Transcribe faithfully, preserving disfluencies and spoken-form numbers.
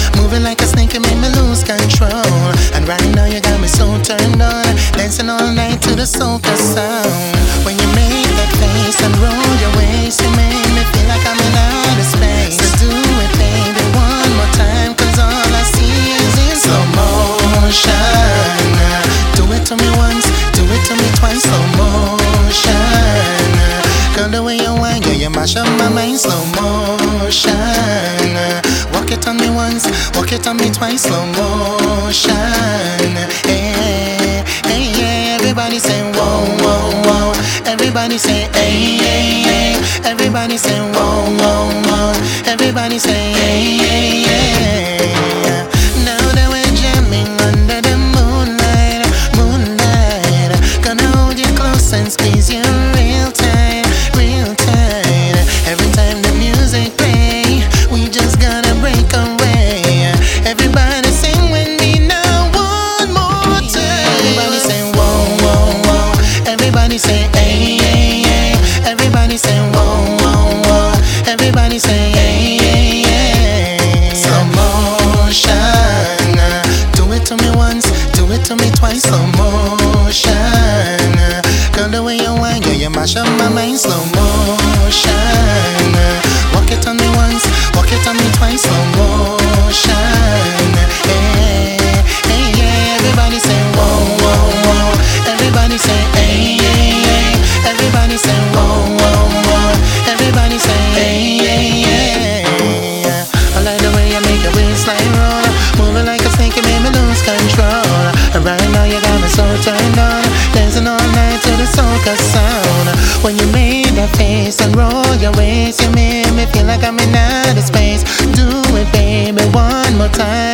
Moving like a snake, you made me lose control. And right now you got me so turned on, dancing all night to the soca sound. When you make that face and roll your waist, you make me feel like I'm in outer space. So do it, baby, one more time, cause all I see is in slow motion. Do it to me once, do it to me twice, slow motion. Girl, the way you whine, yeah, you mash up my mind, slow motion. Walk it on me once, walk it on me twice, slow motion. Hey, hey, yeah, everybody say whoa, whoa, whoa. Everybody say hey, hey, hey. Everybody say whoa, whoa, whoa. Everybody say hey, hey, hey. Now that we're jamming under the moonlight, moonlight, gonna hold you close and squeeze you real tight, real tight. Every time the music play, we just gotta break away. Everybody sing with me now one more time. Everybody say whoa, whoa, whoa. Everybody say hey, hey, hey. Everybody say whoa, whoa, whoa. Everybody say hey, hey, hey. Slow motion. Do it to me once, do it to me twice, slow motion. Girl, the way you whine, yeah, you mash up my mind, slow motion. Walk it on me once, walk it on me twice, slow motion. Hey, hey, yeah, everybody say whoa, whoa, whoa. Everybody say hey, hey, hey. Everybody say whoa, whoa, whoa. Everybody say hey, hey, hey. I like the way you make your waistline roll, moving like a snake, you made me lose control. And right now you got me so turned on, dancing all night to the soca sound. When you made that face and roll your waist, you made me feel like I'm in outer space. Do it, baby, one more time.